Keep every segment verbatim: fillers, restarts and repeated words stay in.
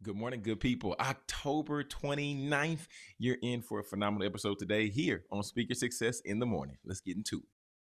Good morning, good people. October twenty-ninth, you're in for a phenomenal episode today here on Speaker Success in the Morning. Let's get into it.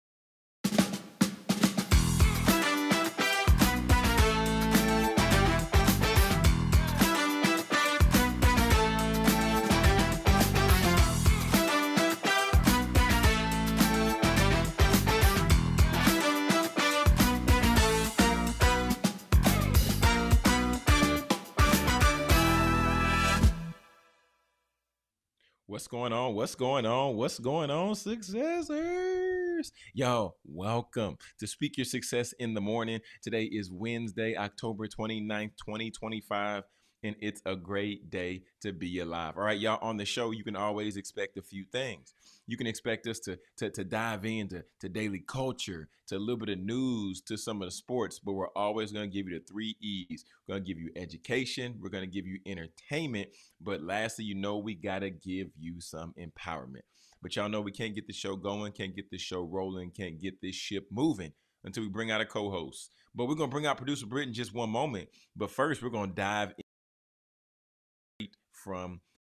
What's going on? What's going on? What's going on, successors? Yo, welcome to Speak Your Success in the Morning. Today is Wednesday, October twenty-ninth, twenty twenty-five, and it's a great day to be alive. All right, y'all, on the show, you can always expect a few things. You can expect us to, to, to dive into to daily culture, to a little bit of news, to some of the sports, but we're always going to give you the three E's. We're going to give you education, we're going to give you entertainment, but lastly, you know, we got to give you some empowerment. But y'all know we can't get the show going, can't get the show rolling, can't get this ship moving until we bring out a co-host. But we're going to bring out producer Britt in just one moment. But first, we're going to dive in from,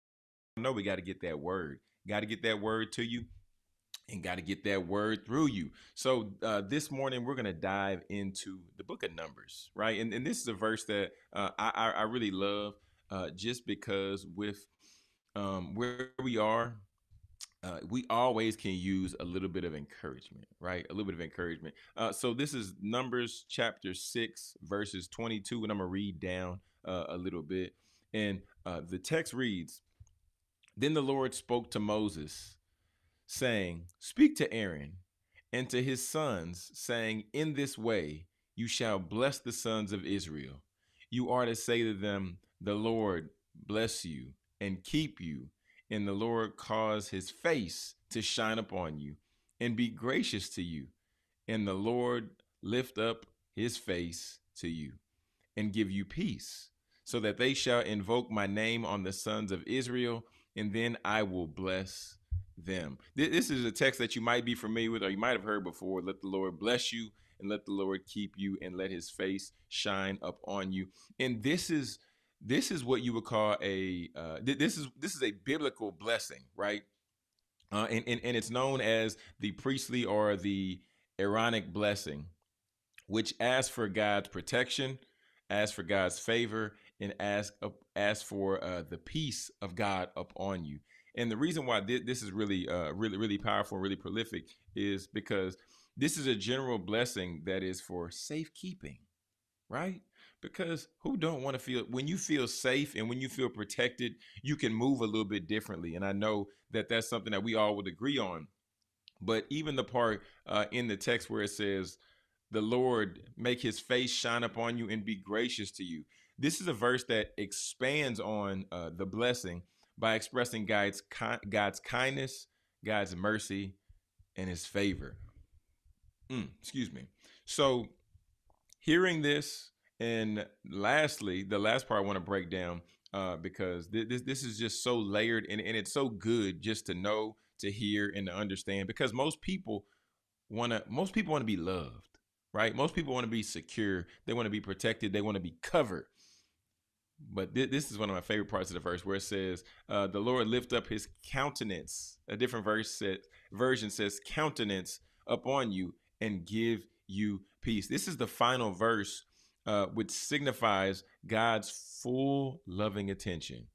I know we got to get that word. Got to get that word to you and got to get that word through you. So uh, this morning, we're going to dive into the book of Numbers, right? And, and this is a verse that uh, I, I really love uh, just because with um, where we are, uh, we always can use a little bit of encouragement, right? A little bit of encouragement. Uh, so this is Numbers chapter six, verses twenty-two, and I'm going to read down uh, a little bit. And uh, the text reads, "Then the Lord spoke to Moses, saying, Speak to Aaron and to his sons, saying, In this way you shall bless the sons of Israel. You are to say to them, The Lord bless you and keep you, and the Lord cause his face to shine upon you and be gracious to you, and the Lord lift up his face to you and give you peace, so that they shall invoke my name on the sons of Israel, and then I will bless them." This is a text that you might be familiar with or you might have heard before. Let the Lord bless you and let the Lord keep you and let his face shine up on you. And this is this is what you would call a uh, this is this is a biblical blessing, right? Uh, and, and and it's known as the priestly or the Aaronic blessing, which asks for God's protection, asks for God's favor, and ask uh, ask for uh, the peace of God upon you. And the reason why th- this is really, uh, really, really powerful, really prolific, is because this is a general blessing that is for safekeeping, right? Because who don't want to feel, when you feel safe and when you feel protected, you can move a little bit differently. And I know that that's something that we all would agree on. But even the part uh, in the text where it says, "The Lord make his face shine upon you and be gracious to you." This is a verse that expands on uh, the blessing by expressing God's ki- God's kindness, God's mercy, and his favor. Mm, excuse me. So hearing this, and lastly, the last part I want to break down uh, because th- this this is just so layered and, and it's so good just to know, to hear, and to understand. Because most people want to most people want to be loved, right? Most people want to be secure. They want to be protected. They want to be covered. But th- this is one of my favorite parts of the verse where it says, uh, "The Lord lift up his countenance." A different verse said, version says, "Countenance upon you and give you peace." This is the final verse, uh, which signifies God's full loving attention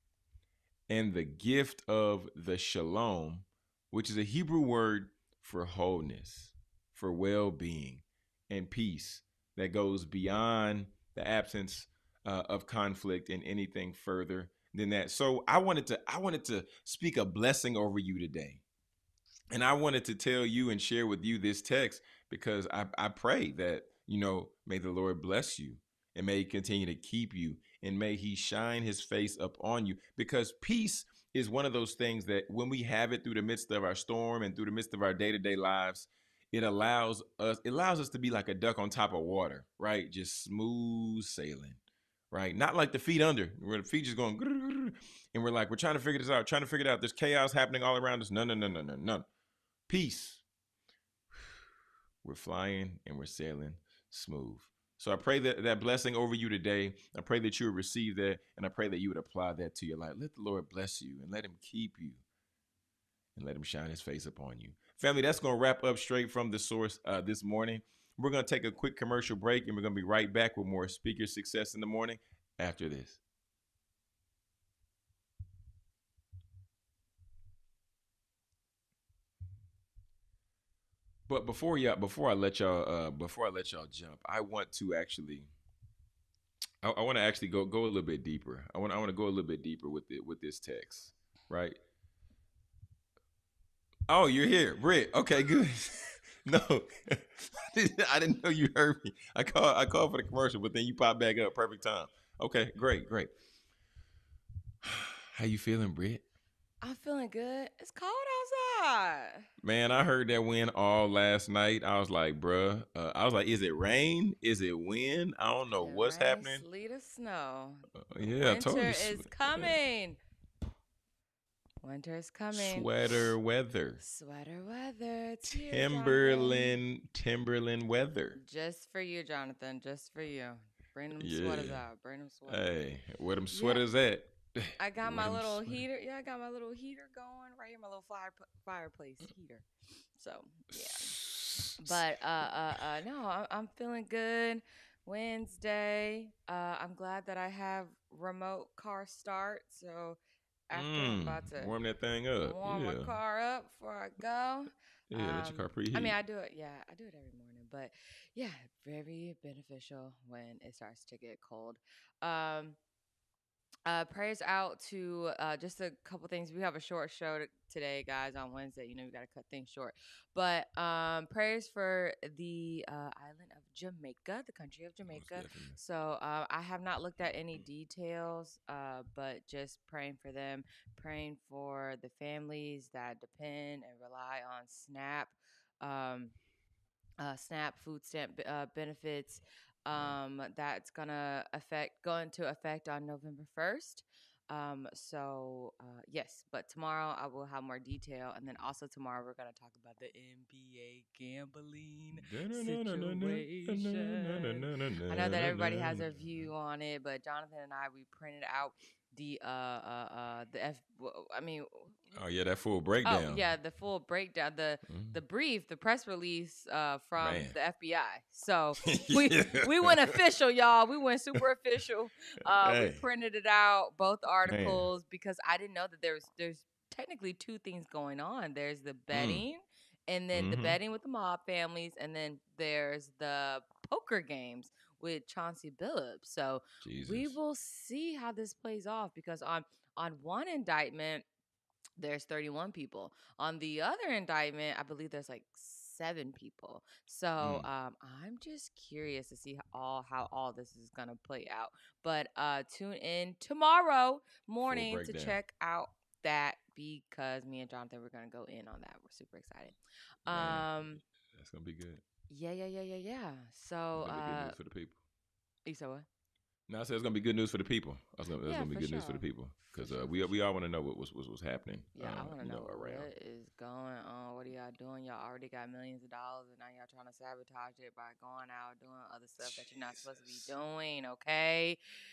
and the gift of the shalom, which is a Hebrew word for wholeness, for well-being and peace that goes beyond the absence uh, of conflict and anything further than that. So I wanted to I wanted to speak a blessing over you today. And I wanted to tell you and share with you this text because I, I pray that, you know, may the Lord bless you and may he continue to keep you and may he shine his face up on you, because peace is one of those things that when we have it through the midst of our storm and through the midst of our day-to-day lives, it allows us it allows us to be like a duck on top of water, right? Just smooth sailing, right? Not like the feet under, where the feet just going grrr, and we're like, we're trying to figure this out, trying to figure it out. There's chaos happening all around us. No, no, no, no, no, no. Peace. We're flying and we're sailing smooth. So I pray that that blessing over you today. I pray that you would receive that, and I pray that you would apply that to your life. Let the Lord bless you and let him keep you and let him shine his face upon you. Family, that's going to wrap up straight from the source uh, this morning. We're going to take a quick commercial break, and we're going to be right back with more Speaker Success in the Morning after this. But before y'all, before I let y'all, uh, before I let y'all jump, I want to actually, I, I want to actually go go a little bit deeper. I want I want to go a little bit deeper with it with this text, right? Oh, you're here, Britt. Okay, good. No, I didn't know you heard me. I called I called for the commercial, but then you popped back up. Perfect time. Okay, great, great. How you feeling, Britt? I'm feeling good. It's cold outside. Man, I heard that wind all last night. I was like, bruh. Uh, I was like, is it rain? Is it wind? I don't know It what's rain, happening. sleet, or snow. Uh, yeah, I told Winter you. is coming. Winter is coming. Sweater weather. Sweater weather. It's here, Jonathan. Timberland, Timberland weather. Just for you, Jonathan. Just for you. Bring them Yeah. sweaters out. Bring them sweaters. Hey, where them sweaters at? I got Where my them little sweaters? heater. Yeah, I got my little heater going right here. My little fire fireplace heater. So yeah. But uh, uh, uh, no, I'm, I'm feeling good. Wednesday. Uh, I'm glad that I have remote car start. So after I'm Mm, about to warm that thing up. warm Yeah. my car up before I go. Yeah, let your car Um, preheat. I mean, I do it. Yeah, I do it every morning. But yeah, very beneficial when it starts to get cold. Um, uh, prayers out to uh, just a couple things. We have a short show t- today, guys, on Wednesday. You know, we got to cut things short. But um, prayers for the uh, island of Jamaica, the country of Most Jamaica. definitely. So uh, I have not looked at any details, uh, but just praying for them, praying for the families that depend and rely on SNAP. Um, uh, SNAP food stamp b- uh, benefits Right. um, that's gonna affect go into effect on November first. Um, so uh, yes, but tomorrow I will have more detail, and then also tomorrow we're gonna talk about the N B A gambling situation. I know that everybody has their view on it, but Jonathan and I we printed out the uh uh uh the F. w- I mean, Oh yeah, that full oh breakdown. yeah, the full breakdown, the Mhm. the brief, the press release uh, from Man. the F B I. So we Yeah. we went official, y'all. We went super official. Uh, we Hey, printed it out, both man. articles, because I didn't know that there's there's technically two things going on. There's the Mm. betting, and then the Mm-hmm. betting with the mob families, and then there's the poker games with Chauncey Billups. So we Jesus. will see how this plays off because on on one indictment there's thirty-one people. On the other indictment, I believe there's like seven people. So Mm. um, I'm just curious to see how all how all this is gonna play out. But uh, tune in tomorrow Full morning to breakdown. check out that because me and Jonathan we're gonna go in on that. We're super excited. Man, Um, that's gonna be good. yeah, yeah, yeah, yeah, yeah. It's So gonna be good uh, news for the people. you said what? No, I said it's gonna be good news for the people. That's gonna, that's Yeah, gonna be for good news for the sure. people For because uh, sure, we for we sure. all want to know what was, was was happening. Yeah, I Uh, want to you know, know around. what is going on. What are y'all doing? Y'all already got millions of dollars, and now y'all trying to sabotage it by going out doing other stuff that you're not supposed to be Jesus. doing. Okay.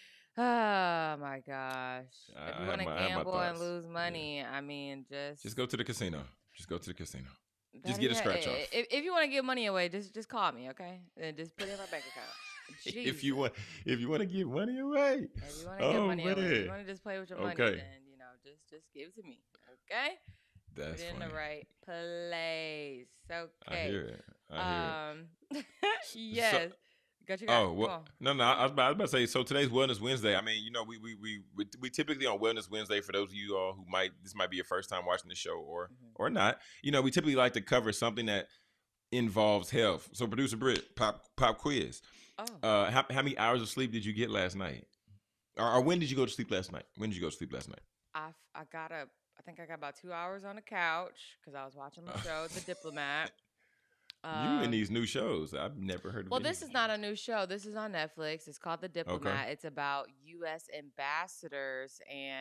Oh my gosh. If I, you I have want to my I have my gamble and thoughts. lose Yeah. money, I mean, Just just go to the casino. Just go to the casino. Just better get a yet, scratch off. if, if you want to give money away, just just call me, okay? And just put it in my bank account. If Jesus. you want, if you want to give money away. If you want to give Oh money away, if you man. want to just play with your money, Okay. then you know, just just give it to me, okay? Put That's it in the funny. right place. I Okay. hear it. I hear it. Um S- So, yes. Got you got oh, come well, on. no, no. I was, about, I was about to say. So today's Wellness Wednesday. I mean, you know, we we we we, we typically on Wellness Wednesday. For those of you all who might, this might be your first time watching the show, or Mhm. or not. You know, we typically like to cover something that involves health. So, producer Britt, pop pop quiz. Oh. Uh, how how many hours of sleep did you get last night? Or, or when did you go to sleep last night? When did you go to sleep last night? I f- I got a I think I got about two hours on the couch because I was watching the show, The Diplomat. You in Um these new shows? I've never heard of Well, any this of is these. not a new show. This is on Netflix. It's called The Okay. Diplomat. It's about U S ambassadors and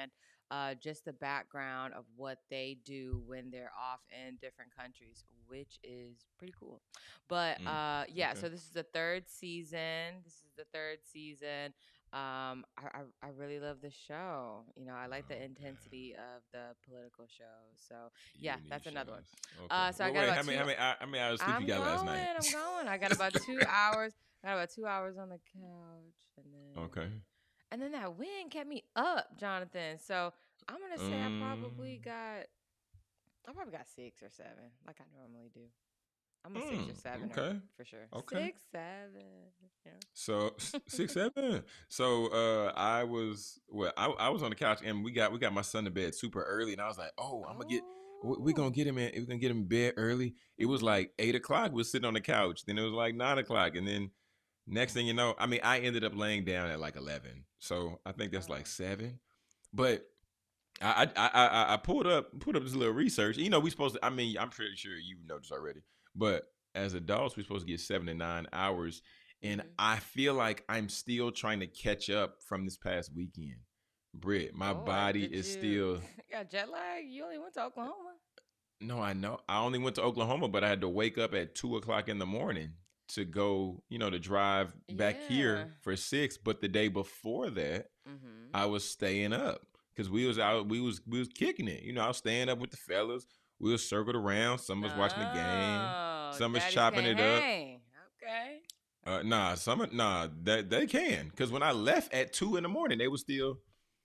uh, just the background of what they do when they're off in different countries, which is pretty cool. But Mm, uh, yeah, okay. so this is the third season. This is the third season. Um, I, I I really love the show. You know, I like the Oh intensity God. of the political show. So yeah, Unique that's another one. shows. Okay. Uh, so I Well, got wait. about How many? two. How many? How many hours sleep you I'm got last going. night? I'm going. I got about two hours. I got about two hours on the couch, and then Okay. and then that wind kept me up, Jonathan. So I'm gonna say I probably Um. got I probably got six or seven, like I normally do. I'm a six or Mm, seven or okay. for sure. Okay. Six, seven. Yeah. So s- six, seven. So uh, I was well. I, I was on the couch, and we got we got my son to bed super early, and I was like, "Oh, I'm gonna get. we we Oh. gonna get him in. We're gonna get him in bed early." It was Mhm. like eight o'clock. We was sitting on the couch. Then it was like nine o'clock, and then next thing you know, I mean, I ended up laying down at like eleven. So I think that's like Oh. seven. But I I I, I I pulled up pulled up this little research. You know, we supposed to. I mean, I'm pretty sure you know this already. But as adults, we're supposed to get seven to nine hours, and Mhm. I feel like I'm still trying to catch up from this past weekend. Britt, my Lord, body did is you still. got jet lag? You only went to Oklahoma. No, I know. I only went to Oklahoma, but I had to wake up at two o'clock in the morning to go. You know, to drive back Yeah. here for six. But the day before that, Mhm. I was staying up because we was out. We was we was kicking it. You know, I was staying up with the fellas. We was circled around. Some was watching the game. Oh, Some was daddies chopping can't it up. hang. Okay. Uh, nah, some nah. That they can because when I left at two in the morning, they was still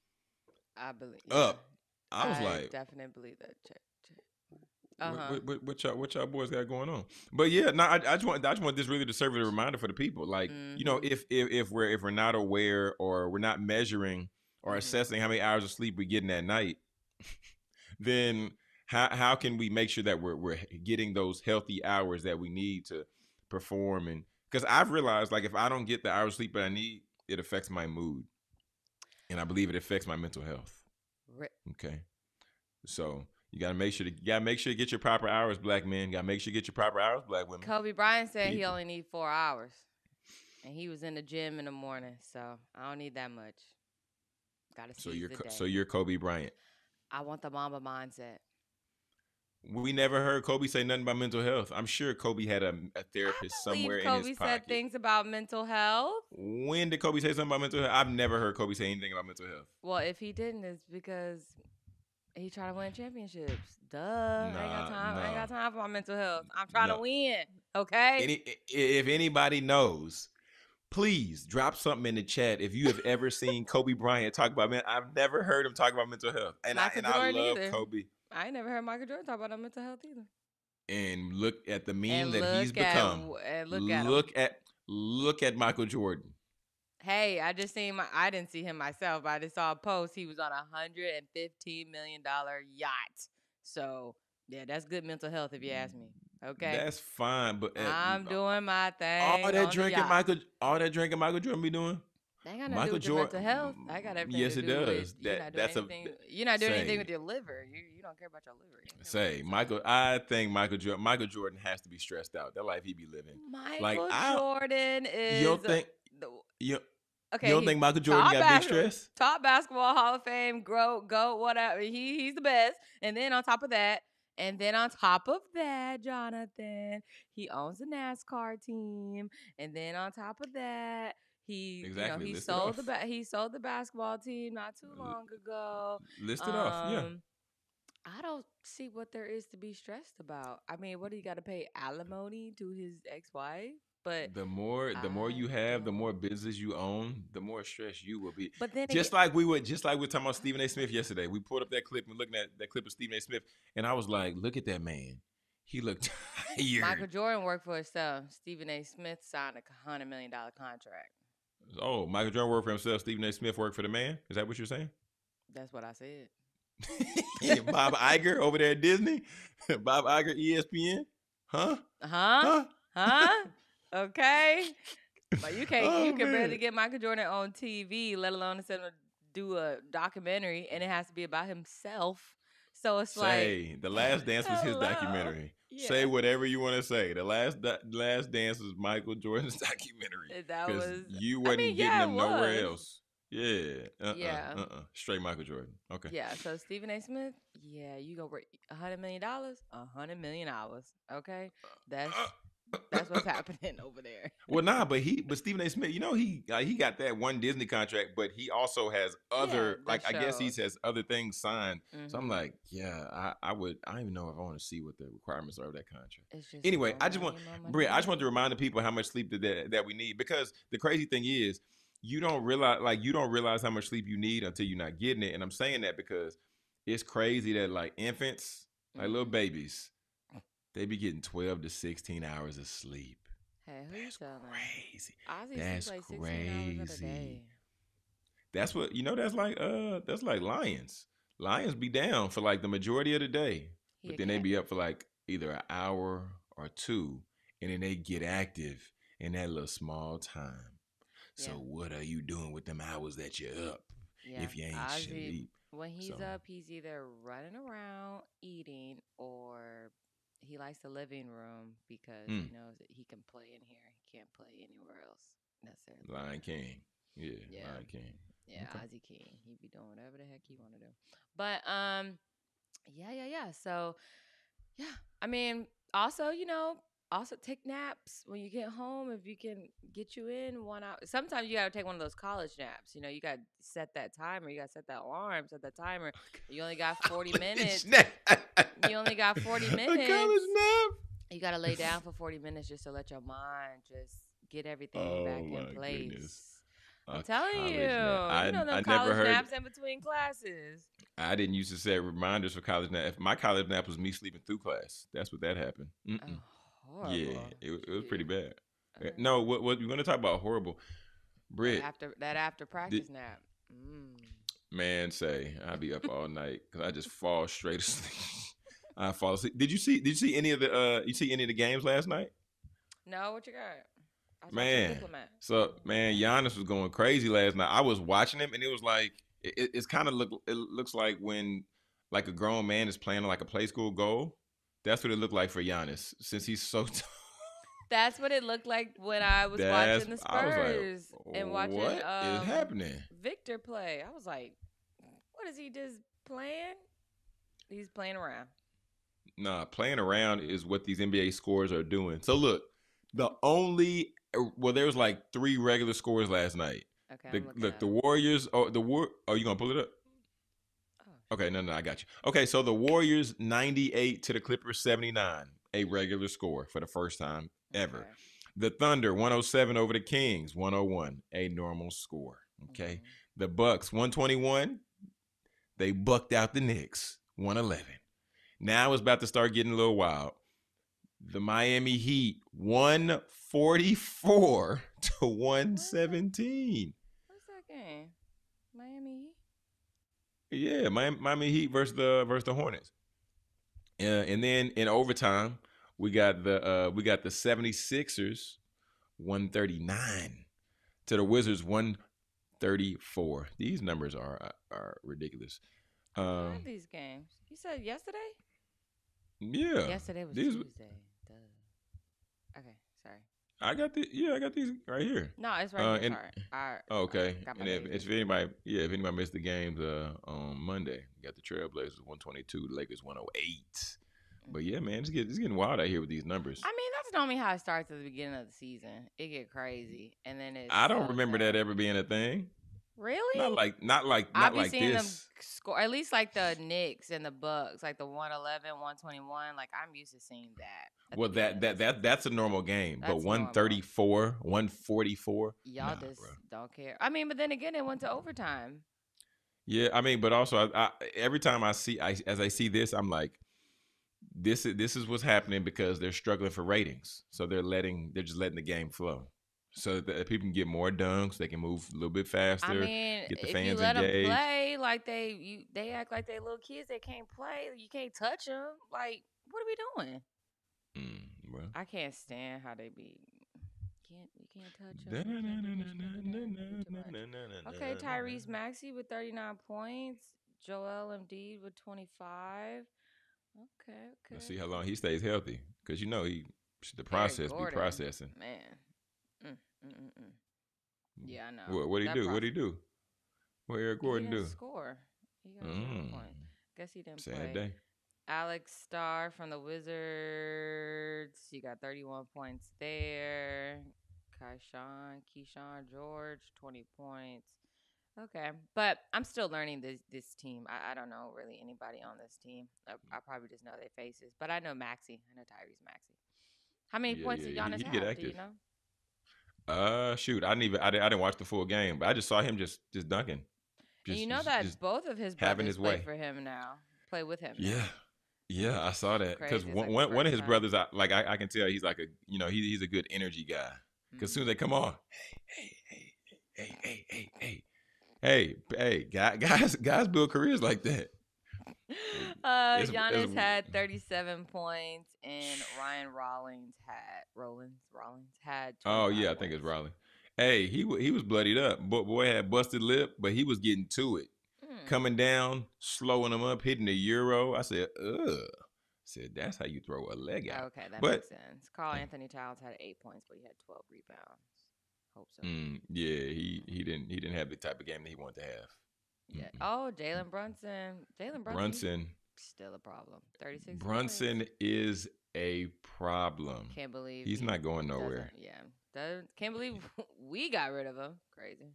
I believe, yeah. up. I was I like, definitely believe that. Check, check. Uh what huh. what what, what y'all what y'all boys got going on? But yeah, no, I, I just want I just want this really to serve as a reminder for the people. Like, you know, Mhm. if if if we're if we're not aware or we're not measuring or Mhm. assessing how many hours of sleep we're getting at night, then how how can we make sure that we're we're getting those healthy hours that we need to perform? And because I've realized, like, if I don't get the hours of sleep that I need, it affects my mood, and I believe it affects my mental health. Ri- Okay, so you gotta make sure to you gotta make sure to get your proper hours, black men. You gotta make sure you get your proper hours, black women. Kobe Bryant said he People. only need four hours, and he was in the gym in the morning, so I don't need that much. Got to So seize you're the Co- so day. you're Kobe Bryant. I want the Mamba mindset. We never heard Kobe say nothing about mental health. I'm sure Kobe had a, a I therapist believe somewhere in his Kobe said pocket. things about mental health. When did Kobe say something about mental health? I've never heard Kobe say anything about mental health. Well, if he didn't, it's because he trying to win championships. Duh. I ain't got Nah, time. I ain't nah, got time for my mental health. I'm trying to no. win. Okay. Any if anybody knows, please drop something in the chat if you have ever seen Kobe Bryant talk about man. I've never heard him talk about mental health, and I Michael and I Jordan love either. Kobe. I ain't never heard Michael Jordan talk about no mental health either. And look at the meme And that he's look at become. and look at him. Look at look at Michael Jordan. Hey, I just seen my. I didn't see him myself, but I just saw a post. He was on a hundred and fifteen million dollar yacht. So yeah, that's good mental health if you ask me. Okay, That's fine, but uh, I'm doing my all thing that on the drinking yacht. Michael, all that drinking Michael Jordan be doing. That ain't got nothing to do Michael with your Jordan, mental health. That got everything yes, to it do with does. you That not doing that's a anything. You're not doing anything say with your liver. You you don't care about your liver. You don't care about say mental Michael. health. I think Michael Jordan. Michael Jordan has to be stressed out. That life he be living. Like Michael I, Jordan you is don't think the you you okay. don't He's think Michael Jordan top got big basketball, stress? top basketball Hall of Fame, grow, go, whatever. He he's the best. And then on top of that, and then on top of that, Jonathan, he owns a NASCAR team. And then on top of that, he you know Exactly. he List it sold the off. ba- he sold the basketball team not too L- long ago. List it off. Yeah. Um, I don't see what there is to be stressed about. I mean, what do you got to pay alimony to his ex-wife? But The more the more I you have, the more don't. business you own, the more stress you will be. But then again, Just like we were, just like we were talking about Stephen A. Smith yesterday. We pulled up that clip and looking at that clip of Stephen A. Smith, and I was like, "Look at that man. He looked Michael tired." Jordan worked for himself. Stephen A. Smith signed a hundred million dollar contract. Oh, Michael Jordan worked for himself. Stephen A. Smith worked for the man. Is that what you're saying? That's what I said. Bob Iger over there at Disney. Bob Iger, E S P N. Huh? Huh? Huh? Huh? Okay. But you can't. Oh You can barely man. get Michael Jordan on T V, let alone to send him to do a documentary, and it has to be about himself. So it's like, Say the Last Dance was his hello. documentary. Yeah. Say whatever you want to say. The last da- Last Dance was Michael Jordan's documentary That because was. you I wasn't mean, getting yeah, it them nowhere was. else. Yeah. Uh. Uh. Yeah. Uh. Uh. Straight Michael Jordan. Okay. Yeah, so Stephen A. Smith, yeah, you go work a hundred million dollars, a hundred million hours. Okay, that's that's what's happening over there. Well, nah, but he, but Stephen A. Smith, you know, he like, he got that one Disney contract, but he also has Yeah, other, the like, I guess he shows. has other things signed. So I'm Mm-hmm. like, yeah, I, I would, I don't even know if I want to see what the requirements are of that contract. It's just Anyway, more I just want, money, more money, Britt, more I just want to money. remind the people how much sleep that, that that we need, because the crazy thing is, you don't realize, like, you don't realize how much sleep you need until you're not getting it. And I'm saying that because it's crazy that, like, infants, like little Mm-hmm. babies, they be getting twelve to sixteen hours of sleep. Hey, who you That's telling? crazy. Ozzy sleep That's like sixteen hours of the crazy. day. That's what, you know. That's like uh, that's like lions. Lions be down for like the majority of the day, He but a then they cat? be up for like either an hour or two, and then they get active in that little small time. So Yeah, what are you doing with them hours that you're up yeah. if you ain't Ozzy, sleep? when he's So up, he's either running around, eating, or he likes the living room because he mm, knows that he can play in here. He can't play anywhere else necessarily. Lion King, yeah, Yeah, Lion King. yeah. Okay. Ozzy King, he be doing whatever the heck he want to do. But um, yeah, yeah, yeah. So yeah, I mean, also, you know, also take naps when you get home if you can get you in one hour. Sometimes you gotta take one of those college naps. You know, you gotta set that timer. You gotta set that alarm, set that timer. You only got forty College minutes. nap. You only got forty A minutes. college nap. You gotta lay down for forty minutes just to let your mind just get everything Oh back in my goodness. place. I'm A telling you, college nap. you I know them I never college heard. naps in between classes. I didn't used to set reminders for college nap. If my college nap was me sleeping through class, that's what that happened. Mm-mm. Oh, Yeah, horrible. it, wa- it was pretty Gee. bad. All Uh, right. No, what what you're gonna talk about horrible, That Britt? after that after Did, practice nap. Mm. man, say I'll be up all night because I just fall straight asleep. I fall asleep. Did you see? Did you see any of the? Uh, you see any of the games last night? No, what you got? I was watching Man, Diplomat. so man, Giannis was going crazy last night. I was watching him, and it was like it, it's kind of look. It looks like when like a grown man is playing like a play school goal. That's what it looked like for Giannis, since he's so. T- That's what it looked like when I was That's. watching the I was like, Spurs and watching what is um happening? Victor play. I was like, what is he just playing? He's playing around. Nah, playing around is what these N B A scores are doing. So look, the only well, there was like three regular scores last night. Okay, The I'm looking look, at the him. Warriors. Oh, the war. Oh, you gonna pull it up? Oh, Okay, no, no, I got you. Okay, so the Warriors ninety-eight to the Clippers seventy-nine, a regular score for the first time ever. okay. The Thunder one oh seven over the Kings one oh one, a normal score. Okay, Mhm. the Bucks one twenty-one, they bucked out the Knicks one eleven. Now it's about to start getting a little wild. The Miami Heat one forty-four to one seventeen. What's that game? Miami Heat? Yeah, Miami, Miami Heat versus the versus the Hornets. Uh, and then in overtime, we got the uh, we got the 76ers one thirty-nine to the Wizards one thirty-four. These numbers are are ridiculous. I don't Um, have these games. You said yesterday? yeah, Yesterday was these Tuesday. Duh. Okay, sorry. I got the yeah I got these right here. No, it's right Uh, here. and Sorry. I okay, got my and if, days if mixed up. anybody yeah if anybody missed the games uh, on Monday, you got the Trailblazers one twenty-two, the Lakers one oh eight. But yeah, man, it's getting, it's getting wild out here with these numbers. I mean, that's normally how it starts at the beginning of the season. It get crazy, and then it I don't slows remember that down. ever being a thing. Really? Not like not like I not be like seeing them this. score, at least like the Knicks and the Bucks, like the one eleven, one twenty-one. Like I'm used to seeing that. At Well, the beginning that of that the that season. that's a normal game, but That's normal. one thirty-four, one forty-four, Y'all nah, just bro. don't care. I mean, but then again, it went to overtime. Yeah, I mean, but also, I, I, every time I see, I, as I see this, I'm like, this is this is what's happening because they're struggling for ratings, so they're letting they're just letting the game flow, so that people can get more dunks, they can move a little bit faster, I mean, get the if you fans let them engaged. play like they, you, they act like they little kids. They can't play. You can't touch them. Like, what are we doing? Mm, well. I can't stand how they be. Can't you can't touch them? You can't do this, you can't do that. Too much. Okay, Tyrese Maxey with thirty-nine points. Joel Embiid with twenty-five. Okay, okay. Let's see how long he stays healthy, because you know he the Eric process be Gordon, processing. man. Mm, mm, mm, mm. Yeah, I know. What what he That do? What process. he do? What Eric He Gordon didn't do? score. He got zero Mm, points. Guess he didn't sad play. day. Alex Starr from the Wizards. You got thirty-one points there. Keyshawn, Keyshawn George, twenty points. Okay, but I'm still learning this this team. I, I don't know really anybody on this team. I, I probably just know their faces, but I know Maxi. I know Tyrese Maxi. How many Yeah, points yeah, did yeah. He, Giannis he get have? Do you active. know? Uh, shoot, I didn't even I didn't, I didn't watch the full game, but I just saw him just just dunking, And you just know just, that just both of his having brothers his play way. for him now. Play with him Yeah, now, yeah, which I saw is that because crazy. It's one, like the one one of first his time. brothers, I, like I, I can tell he's like a you know he, he's a good energy guy. Because as soon as they come on, hey, hey, hey, hey, hey, hey, hey, hey, hey, guy- guys, guys build careers like that. Uh, It's, it's Giannis had thirty-seven points, and Ryan Rollins had Rollins Rollins had oh twenty-five yeah, I think it's points. Raleigh. Hey, he wa- he was bloodied up. Boy, boy had busted lip, but he was getting to it, Hmm. coming down, slowing him up, hitting the euro. I said, ugh. Said that's how you throw a leg out. Okay, that But makes sense. Carl Anthony Towns had eight points, but he had twelve rebounds. Hope so. mm, yeah, he he didn't he didn't have the type of game that he wanted to have. Yeah. Mm-mm. Oh, Jalen Brunson. Jalen Brunson, he's Brunson still a problem. thirty-six points. Brunson is a problem. Can't believe He's he not going nowhere. doesn't. Yeah. Doesn't, can't believe we got rid of him. Crazy.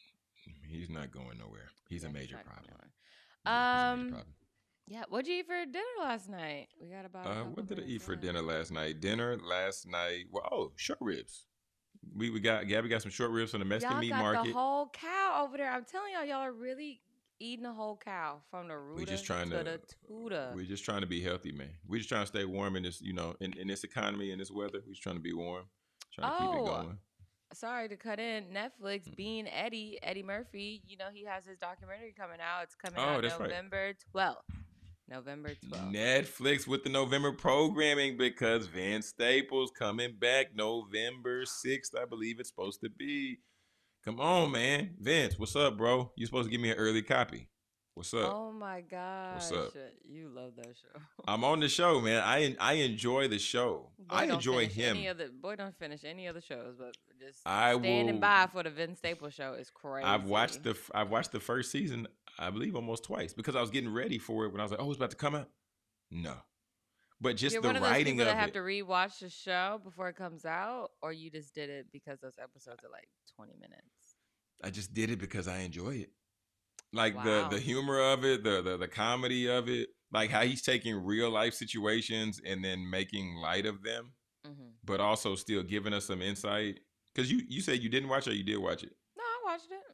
He's not going nowhere. He's Yeah, a he's major not going problem. nowhere. Yeah, he's a major Um. problem. Yeah. What'd you eat for dinner last night? We got about a Uh, couple what did I minutes eat for left. dinner last night? Dinner last night. Well, oh, short ribs. We we got Gabby got some short ribs from the Mexican Y'all meat got the market. whole cow over there. I'm telling y'all, y'all are really eating a whole cow from the We just rooter trying to to the tutor. we just trying to be healthy, man. We just trying to stay warm in this, you know, in, in this economy and this weather. We just trying to be warm, trying to keep it Oh, going. sorry to cut in. Netflix, Mm. Being Eddie, Eddie Murphy. You know he has his documentary coming out. It's coming Oh, out that's right. November twelfth. November twelfth. Netflix with the November programming because Vince Staples coming back November sixth, I believe it's supposed to be. Come on, man. Vince, what's up, bro? You supposed to give me an early copy. What's up? Oh my What's gosh, up? you love that show. I'm on the show, man. I I enjoy the show. Boy I don't enjoy finish any him. other boy don't finish any other shows, but just I standing will. by for the Vince Staples show is I've watched crazy. the I've watched the first season, I believe, almost twice because I was getting ready for it when I was like, oh, it's about to come out. No, but just You're the one of those writing people that of have it. to rewatch the show before it comes out, or you just did it because those episodes are like twenty minutes. I just did it because I enjoy it. Like the Wow. the humor of it, the, the the comedy of it, like how he's taking real life situations and then making light of them, hmm but also still giving us some insight. Cause you you said you didn't watch it or you did watch it. No, I watched it.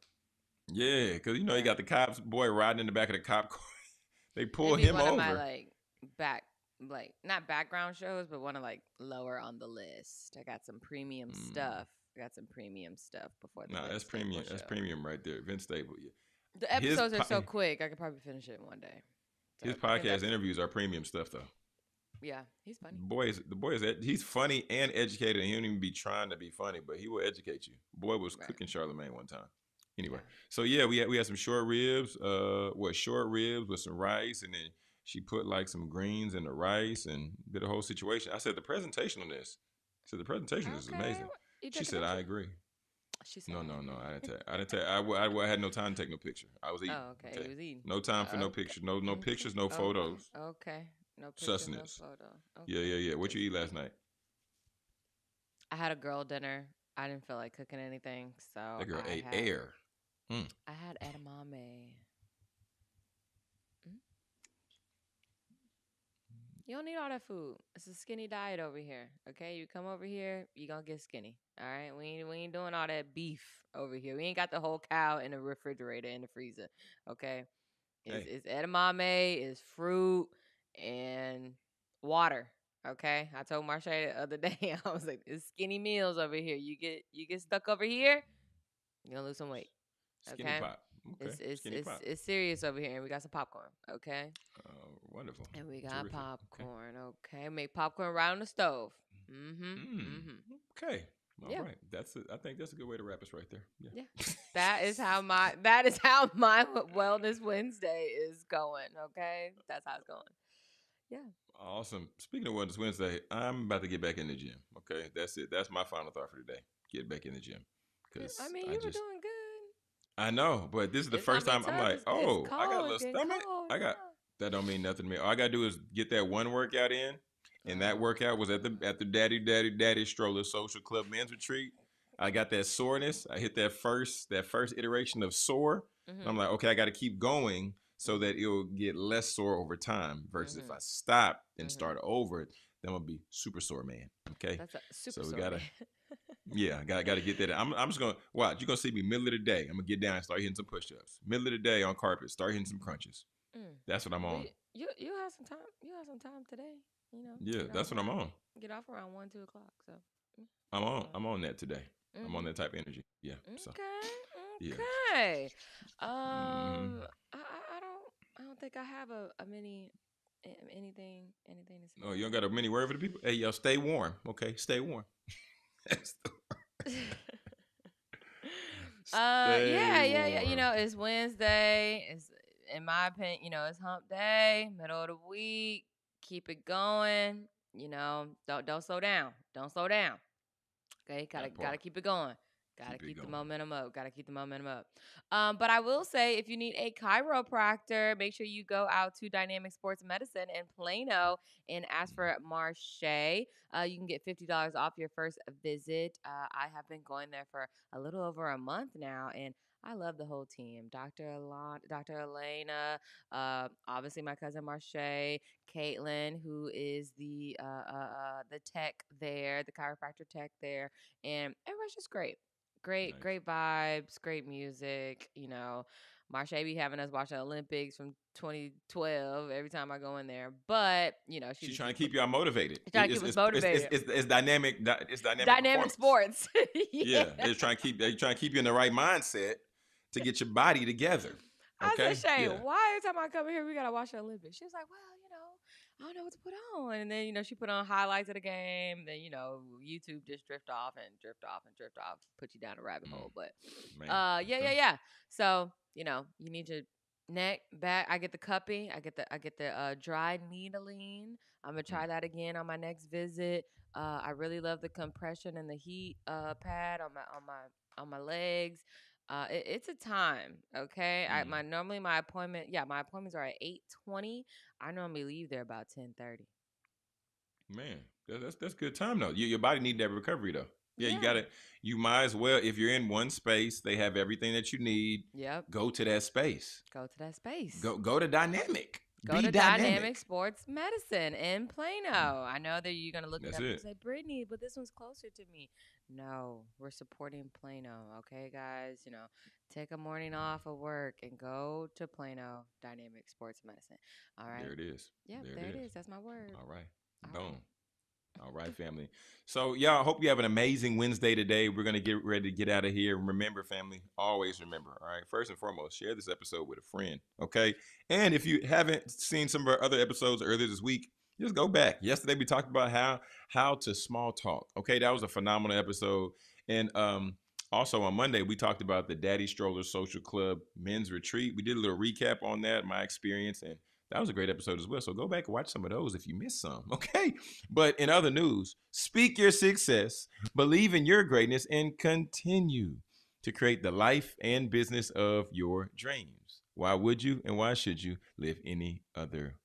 Yeah, cause you know you Yeah. got the cops boy riding in the back of the cop car. They pull It'd be him one of my over. like back like not background shows, but one of like lower on the list. I got some premium Mm. stuff. I got some premium stuff before the Nah, Vince that's premium. Staples That's show. premium right there. Vince Staples. Yeah. The His episodes are po- so quick. I could probably finish it in one day. So his I think podcast that's interviews are premium stuff though. yeah. He's funny. Boy is the boy is ed- he's funny and educated, and he don't even be trying to be funny, but he will educate you. Boy was Right. cooking Charlemagne one time. Anyway, Yeah. so yeah, we had we had some short ribs. Uh, what short ribs with some rice, and then she put like some greens in the rice and did a whole situation. I said the presentation on this. I said the presentation is Okay. amazing. You She took a said I picture? agree. She said No, I no, no. agree. I didn't take. I didn't take. I, wa- I, wa- I had no time to take no picture. I was eating. Oh, okay. He was eating. No time for no Okay. pictures. No no Okay. pictures. No Okay. photos. Okay. No picture, Sustenance. no photo. Yeah, Okay. yeah, yeah. What you Just eat last eat. night? I had a girl dinner. I didn't feel like cooking anything, so That girl I ate had air. Mm. I had edamame. Mm. You don't need all that food. It's a skinny diet over here. Okay, you come over here, you gonna get skinny. All right, we ain't we ain't doing all that beef over here. We ain't got the whole cow in the refrigerator in the freezer. Okay, it's Hey, it's edamame, it's fruit and water. Okay, I told Marsha the other day. I was like, it's skinny meals over here. You get you get stuck over here, you're gonna lose some weight. skinny Okay. pop. Okay, It's it's skinny it's pop. it's serious over here, and we got some popcorn, okay? Uh, wonderful. And we got Terrific. Okay. popcorn, okay? Make popcorn right on the stove. Mm-hmm. Mm. Mm-hmm. Okay. All Yeah. right. That's. A, I think that's a good way to wrap us right there. Yeah. Yeah. That is how my that is how my Wellness Wednesday is going, okay? That's how it's going. Yeah. Awesome. Speaking of Wellness Wednesday, I'm about to get back in the gym. Okay, that's it. That's my final thought for today. Get back in the gym Yeah, because I mean, I you were just doing good. I know, but this is the It's gonna first be time I'm tough. like, It's, it's oh, I got a cold. little It's getting stomach. cold. I got that don't mean nothing to me. All I gotta do is get that one workout in, and that Yeah. workout was at the at the Daddy Daddy Daddy Stroller Social Club Men's Retreat. I got that soreness. I hit that first that first iteration of sore, and I'm Mhm. like, okay, I got to keep going so Mhm. that it'll get less sore over time. Versus if Mhm. I stop and Mhm. start over, then I'm gonna be super sore, man. Okay, That's a super so we sore man. gotta yeah, I got got to get that. I'm I'm just gonna watch. You're gonna see me middle of the day. I'm gonna get down and start hitting some push-ups. Middle of the day on carpet, start hitting some crunches. Mm. That's what I'm Well, on. you, you you have some time. You have some time today. You know, Yeah, get off that's what I'm around on. get off around one two o'clock. So mm, I'm that's on. fine. I'm on that today. I'm on Mhm. that type of energy. Yeah. So Okay. yeah. Okay. hmm Um, I, I I don't I don't think I have a, a mini a- anything anything this No, you don't got a morning. mini word for the people. Hey, yo, stay warm. Okay, stay warm. Uh, Stay yeah, yeah, yeah. You warm. know, it's Wednesday. It's in my opinion, you know, it's hump day, middle of the week. Keep it going. You know, don't don't slow down. Don't slow down. Okay, gotta That gotta part. keep it going. Gotta Keep it keep the going. momentum up. Gotta keep the momentum up. Um, but I will say, if you need a chiropractor, make sure you go out to Dynamic Sports Medicine in Plano and ask for Marche. Uh, you can get fifty dollars off your first visit. Uh, I have been going there for a little over a month now, and I love the whole team. Doctor Alon, Doctor Elena, uh, obviously my cousin Marche, Caitlin, who is the uh, uh, uh, the tech there, the chiropractor tech there, and everyone's just great. Great, Nice. great vibes, great music. You know, Marche be having us watch the Olympics from twenty twelve every time I go in there. But you know, she She's just trying be to keep y'all motivated. she trying It- to It's keep us it's it's it's, motivated. it's, it's dynamic. dy- It's dynamic Dynamic performance. sports, yeah. Yeah, they're trying to keep they're trying to keep you in the right mindset to get your body together. I said, Okay. Shay, Yeah. why every time I come here we gotta watch the Olympics? She was like, well, you know, I don't know what to put on. And then, you know, she put on highlights of the game. Then, you know, YouTube just drift off and drift off and drift off, put you down a rabbit Mm, hole. But man. uh yeah, Okay. yeah, yeah. So, you know, you need to neck, back. I get the cupping, I get the I get the uh dry needling. I'm gonna Mm, try that again on my next visit. Uh I really love the compression and the heat uh pad on my on my on my legs. Uh, it, it's a time, okay. I mm. my normally my appointment, yeah, my appointments are at eight twenty. I normally leave there about ten thirty. Man, that- that's that's good time though. Your your body need that recovery though. Yeah, you Yeah. got to You might as well, if you're in one space, they have everything that you need. Yep. Go to that space. Go to that space. Go go to dynamic. Go Be to Dynamic dynamic. Sports Medicine in Mm, Plano. I know that you're gonna look it that's up and it. say, Brittany, but this one's closer to me. No, we're supporting Plano, okay, guys. You know, take a morning off of work and go to Plano Dynamic Sports Medicine. All There right. it is. Yep, There it there it is. is. That's my word. All right. All Boom. right. All right, family. So, y'all, hope you have an amazing Wednesday today. We're going to get ready to get out of here. Remember, family, always remember, all right, first and foremost, share this episode with a friend, okay? And if you haven't seen some of our other episodes earlier this week, just go back. Yesterday, we talked about how how to small talk, okay? That was a phenomenal episode. And um, also on Monday, we talked about the Daddy Stroller Social Club Men's Retreat. We did a little recap on that, my experience, and that was a great episode as well. So go back and watch some of those if you missed some, okay? But in other news, speak your success, believe in your greatness, and continue to create the life and business of your dreams. Why would you and why should you live any other